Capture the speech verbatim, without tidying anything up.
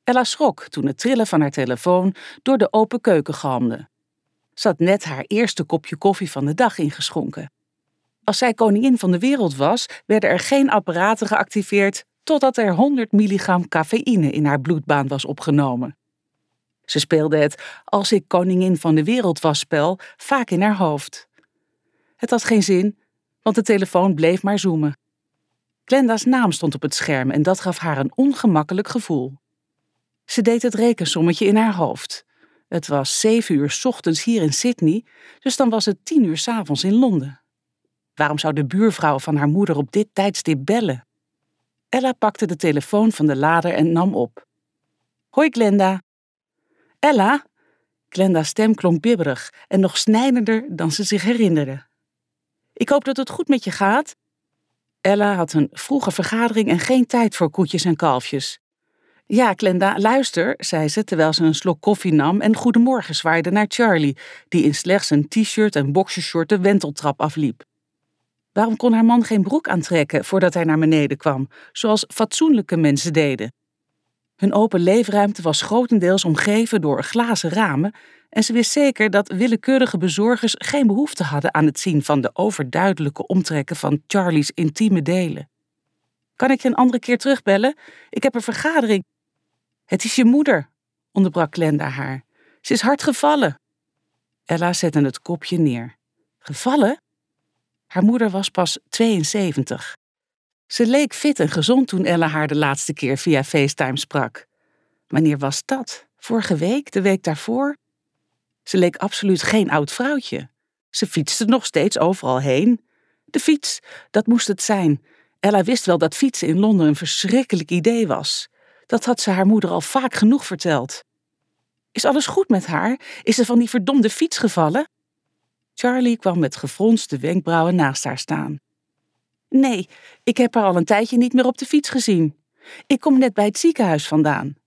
Ella schrok toen het trillen van haar telefoon door de open keuken galmde. Ze had net haar eerste kopje koffie van de dag ingeschonken. Als zij koningin van de wereld was, werden er geen apparaten geactiveerd totdat er honderd milligram cafeïne in haar bloedbaan was opgenomen. Ze speelde het "als ik koningin van de wereld was" spel vaak in haar hoofd. Het had geen zin, want de telefoon bleef maar zoomen. Glenda's naam stond op het scherm en dat gaf haar een ongemakkelijk gevoel. Ze deed het rekensommetje in haar hoofd. Het was zeven uur 's ochtends hier in Sydney, dus dan was het tien uur 's avonds in Londen. Waarom zou de buurvrouw van haar moeder op dit tijdstip bellen? Ella pakte de telefoon van de lader en nam op. Hoi Glenda. Ella? Glenda's stem klonk bibberig en nog snijdender dan ze zich herinnerde. Ik hoop dat het goed met je gaat. Ella had een vroege vergadering en geen tijd voor koetjes en kalfjes. Ja, Glenda, luister, zei ze terwijl ze een slok koffie nam en goedemorgen zwaaide naar Charlie, die in slechts een t-shirt en boxershort de wenteltrap afliep. Waarom kon haar man geen broek aantrekken voordat hij naar beneden kwam, zoals fatsoenlijke mensen deden? Hun open leefruimte was grotendeels omgeven door glazen ramen en ze wist zeker dat willekeurige bezorgers geen behoefte hadden aan het zien van de overduidelijke omtrekken van Charlie's intieme delen. Kan ik je een andere keer terugbellen? Ik heb een vergadering. Het is je moeder, onderbrak Glenda haar. Ze is hard gevallen. Ella zette het kopje neer. Gevallen? Haar moeder was pas tweeënzeventig. Ze leek fit en gezond toen Ella haar de laatste keer via FaceTime sprak. Wanneer was dat? Vorige week? De week daarvoor? Ze leek absoluut geen oud vrouwtje. Ze fietste nog steeds overal heen. De fiets, dat moest het zijn. Ella wist wel dat fietsen in Londen een verschrikkelijk idee was. Dat had ze haar moeder al vaak genoeg verteld. Is alles goed met haar? Is ze van die verdomde fiets gevallen? Charlie kwam met gefronste wenkbrauwen naast haar staan. Nee, ik heb haar al een tijdje niet meer op de fiets gezien. Ik kom net bij het ziekenhuis vandaan.